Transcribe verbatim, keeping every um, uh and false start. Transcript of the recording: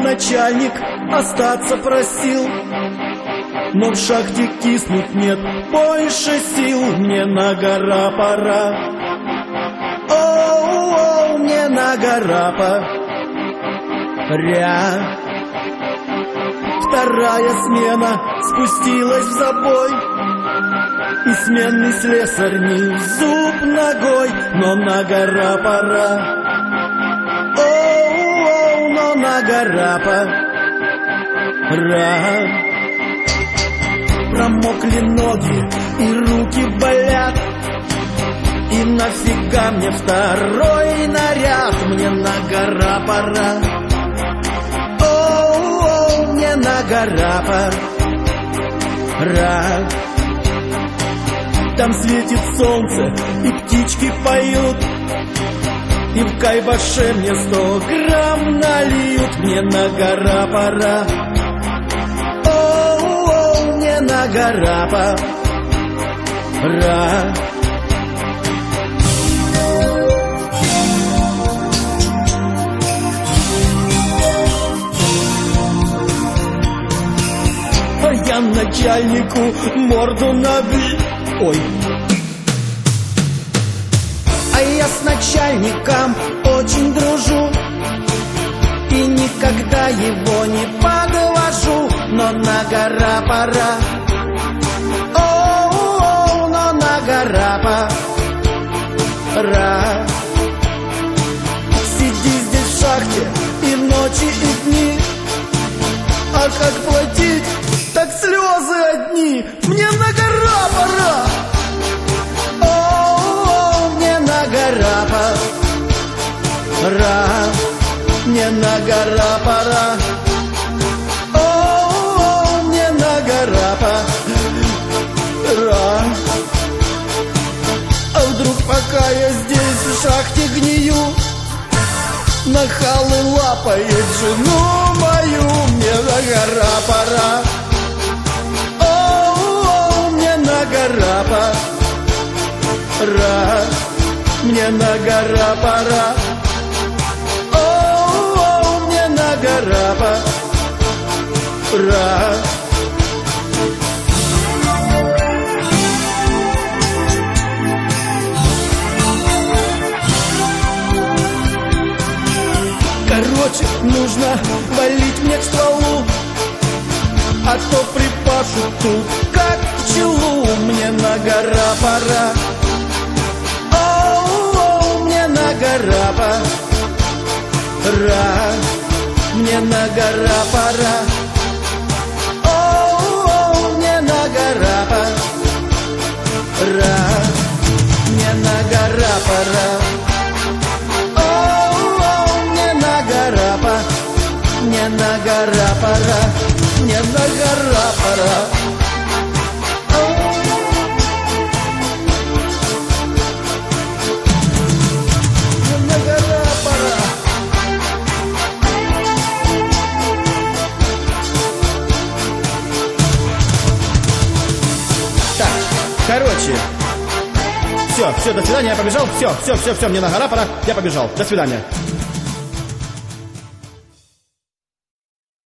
начальник остаться просил, но в шахте киснуть нет больше сил. Мне на гора пора, оу-оу, мне на гора пора. Вторая смена спустилась в забой, и сменный слесарь не в зуб ногой. Но на гора пора, оу-оу, но на гора пора. Промокли ноги и руки болят, и нафига мне второй наряд? Мне на гора пора, оу-оу, мне на гора пора. Там светит солнце и птички поют, и в кайбаше мне сто грамм нальют. Мне на гора пора, оу-оу, мне на гора пора. А я начальнику морду набил. Ой. А я с начальником очень дружу и никогда его не подвожу. Но на гора пора, оу-оу, но на гора пора. Сиди здесь в шахте и ночи, и дни, а как платить, так слезы одни. Мне на гора пора, оу-оу, мне на гора пора. Мне на гора пора, оу-оу, мне на гора пора. А вдруг пока я здесь в шахте гнию, нахалы лапает жену мою? Мне на гора пора, оу-оу, мне на гора пора. Мне на гора пора, оу-оу, мне на гора пора. Короче, нужно валить мне к стволу, а то припашут тут, как пчелу. Мне на гора пора, оу-оу, мне на гора пора. Мне на гора пора, оу-оу, мне на гора пора. Мне на гора пора, мне на гора пора, мне на гора пора. Мне на гора пора. Так, короче, все, все, до свидания, я побежал. Все, все, все, все, мне на гора пора, я побежал. До свидания.